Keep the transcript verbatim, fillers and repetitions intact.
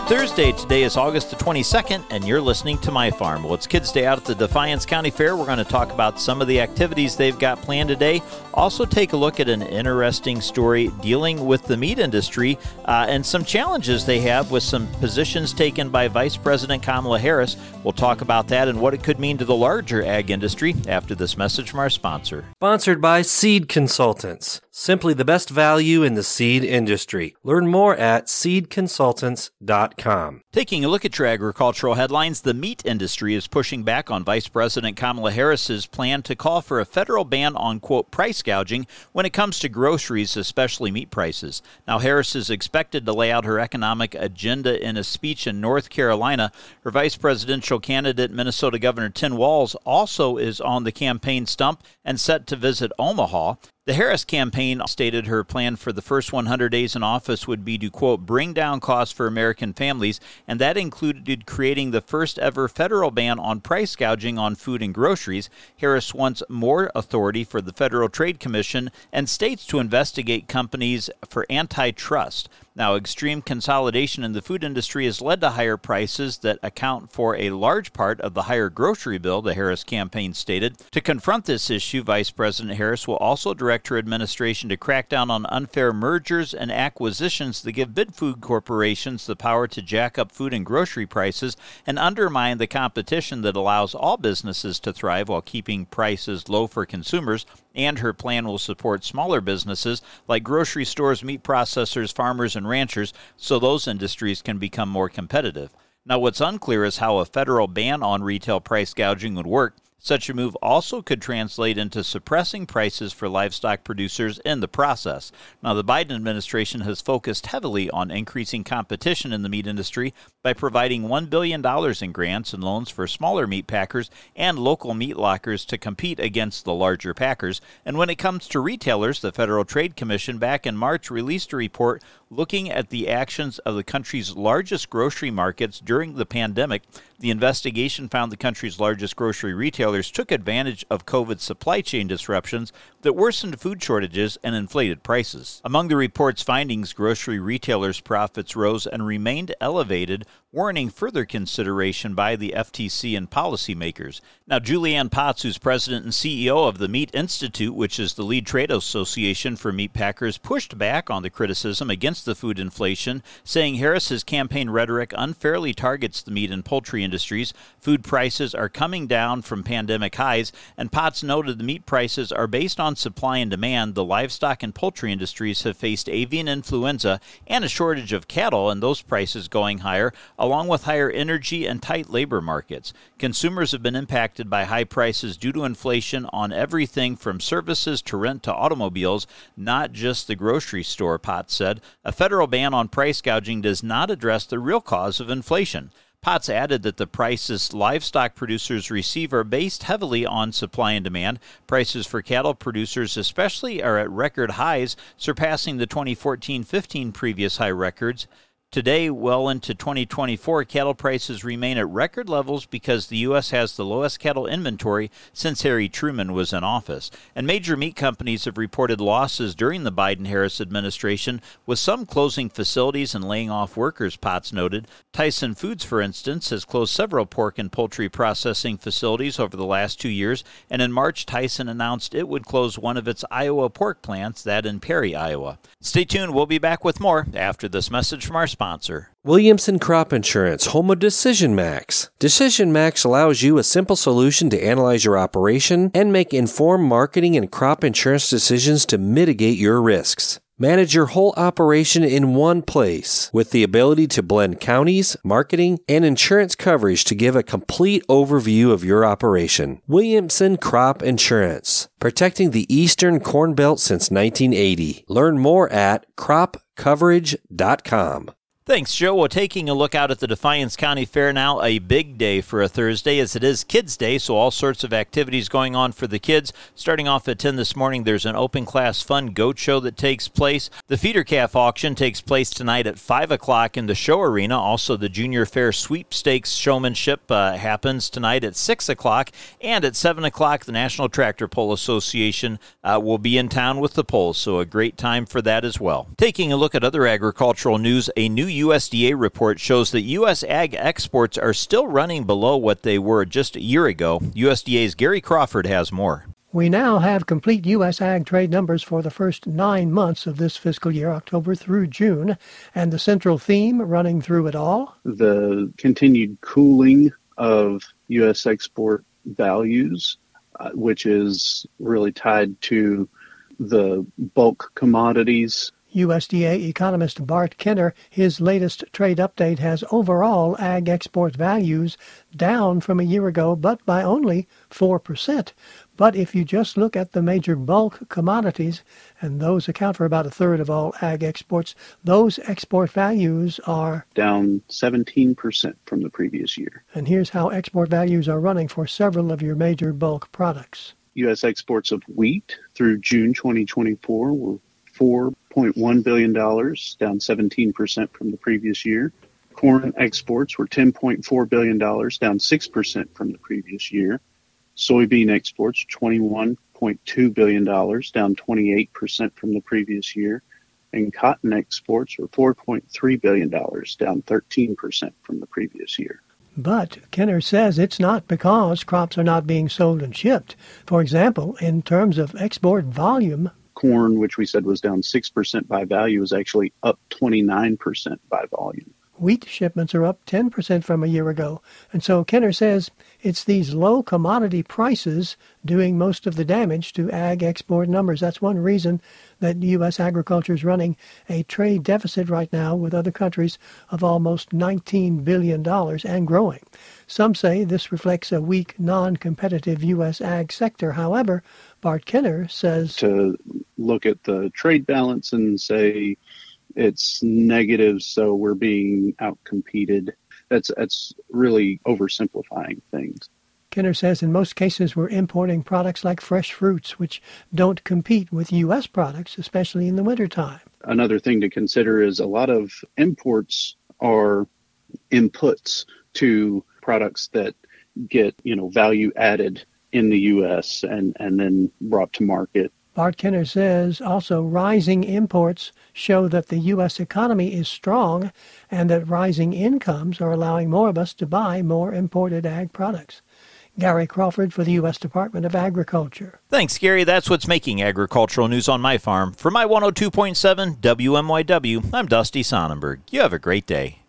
Thursday. Today is August the twenty-second, and you're listening to My Farm. Well, it's Kids Day out at the Defiance County Fair. We're going to talk about some of the activities they've got planned today. Also take a look at an interesting story dealing with the meat industry uh, and some challenges they have with some positions taken by Vice President Kamala Harris. We'll talk about that and what it could mean to the larger ag industry after this message from our sponsor. Sponsored by Seed Consultants. Simply the best value in the seed industry. Learn more at seed consultants dot com. Taking a look at your agricultural headlines, the meat industry is pushing back on Vice President Kamala Harris's plan to call for a federal ban on, quote, price gouging when it comes to groceries, especially meat prices. Now, Harris is expected to lay out her economic agenda in a speech in North Carolina. Her vice presidential candidate, Minnesota Governor Tim Walz, also is on the campaign stump and set to visit Omaha. The Harris campaign stated her plan for the first one hundred days in office would be to, quote, bring down costs for American families, and that included creating the first ever federal ban on price gouging on food and groceries. Harris wants more authority for the Federal Trade Commission and states to investigate companies for antitrust. Now, extreme consolidation in the food industry has led to higher prices that account for a large part of the higher grocery bill, the Harris campaign stated. To confront this issue, Vice President Harris will also direct her administration to crack down on unfair mergers and acquisitions that give big food corporations the power to jack up food and grocery prices and undermine the competition that allows all businesses to thrive while keeping prices low for consumers. And her plan will support smaller businesses like grocery stores, meat processors, farmers, and ranchers, so those industries can become more competitive. Now, what's unclear is how a federal ban on retail price gouging would work. Such a move also could translate into suppressing prices for livestock producers in the process. Now, the Biden administration has focused heavily on increasing competition in the meat industry by providing one billion dollars in grants and loans for smaller meat packers and local meat lockers to compete against the larger packers. And when it comes to retailers, the Federal Trade Commission back in March released a report looking at the actions of the country's largest grocery markets during the pandemic. The investigation found the country's largest grocery retailers took advantage of COVID supply chain disruptions that worsened food shortages and inflated prices. Among the report's findings, grocery retailers' profits rose and remained elevated, warning further consideration by the F T C and policymakers. Now, Julianne Potts, who's president and C E O of the Meat Institute, which is the lead trade association for meat packers, pushed back on the criticism against the food inflation, saying Harris's campaign rhetoric unfairly targets the meat and poultry industries. Food prices are coming down from pandemic highs, and Potts noted the meat prices are based on supply and demand. The livestock and poultry industries have faced avian influenza and a shortage of cattle, and those prices going higher, along with higher energy and tight labor markets. Consumers have been impacted by high prices due to inflation on everything from services to rent to automobiles, not just the grocery store, Potts said. A federal ban on price gouging does not address the real cause of inflation. Potts added that the prices livestock producers receive are based heavily on supply and demand. Prices for cattle producers especially are at record highs, surpassing the twenty fourteen fifteen previous high records. Today, well into twenty twenty-four, cattle prices remain at record levels because the U S has the lowest cattle inventory since Harry Truman was in office. And major meat companies have reported losses during the Biden-Harris administration, with some closing facilities and laying off workers, Potts noted. Tyson Foods, for instance, has closed several pork and poultry processing facilities over the last two years, and in March, Tyson announced it would close one of its Iowa pork plants, that in Perry, Iowa. Stay tuned. We'll be back with more after this message from our sponsor. Williamson Crop Insurance, home of Decision Max. Decision Max allows you a simple solution to analyze your operation and make informed marketing and crop insurance decisions to mitigate your risks. Manage your whole operation in one place with the ability to blend counties, marketing, and insurance coverage to give a complete overview of your operation. Williamson Crop Insurance, protecting the Eastern Corn Belt since nineteen eighty. Learn more at crop coverage dot com. Thanks, Joe. Well, taking a look out at the Defiance County Fair now, a big day for a Thursday as it is Kids Day, so all sorts of activities going on for the kids. Starting off at ten this morning, there's an open class fun goat show that takes place. The feeder calf auction takes place tonight at five o'clock in the show arena. Also, the Junior Fair Sweepstakes showmanship uh, happens tonight at six o'clock. And at seven o'clock, the National Tractor Pull Association uh, will be in town with the polls, so a great time for that as well. Taking a look at other agricultural news, a new U S D A report shows that U S ag exports are still running below what they were just a year ago. U S D A's Gary Crawford has more. We now have complete U S ag trade numbers for the first nine months of this fiscal year, October through June, and the central theme running through it all? The continued cooling of U S export values, uh, which is really tied to the bulk commodities. U S D A economist Bart Kenner, his latest trade update has overall ag export values down from a year ago, but by only four percent. But if you just look at the major bulk commodities, and those account for about a third of all ag exports, those export values are down seventeen percent from the previous year. And here's how export values are running for several of your major bulk products. U S exports of wheat through June twenty twenty-four were four point one billion dollars, down seventeen percent from the previous year. Corn exports were ten point four billion dollars, down six percent from the previous year. Soybean exports, twenty-one point two billion dollars, down twenty-eight percent from the previous year. And cotton exports were four point three billion dollars, down thirteen percent from the previous year. But Kenner says it's not because crops are not being sold and shipped. For example, in terms of export volume, corn, which we said was down six percent by value, is actually up twenty-nine percent by volume. Wheat shipments are up ten percent from a year ago. And so Kenner says it's these low commodity prices doing most of the damage to ag export numbers. That's one reason that U S agriculture is running a trade deficit right now with other countries of almost nineteen billion dollars and growing. Some say this reflects a weak, non-competitive U S ag sector. However, Bart Kenner says to look at the trade balance and say it's negative, so we're being outcompeted. That's that's really oversimplifying things. Kenner says in most cases we're importing products like fresh fruits, which don't compete with U S products, especially in the wintertime. Another thing to consider is a lot of imports are inputs to products that get, you know, value added in the U S and, and then brought to market. Bart Kenner says also rising imports show that the U S economy is strong and that rising incomes are allowing more of us to buy more imported ag products. Gary Crawford for the U S Department of Agriculture. Thanks, Gary. That's what's making agricultural news on my farm. For my one oh two point seven W M Y W, I'm Dusty Sonnenberg. You have a great day.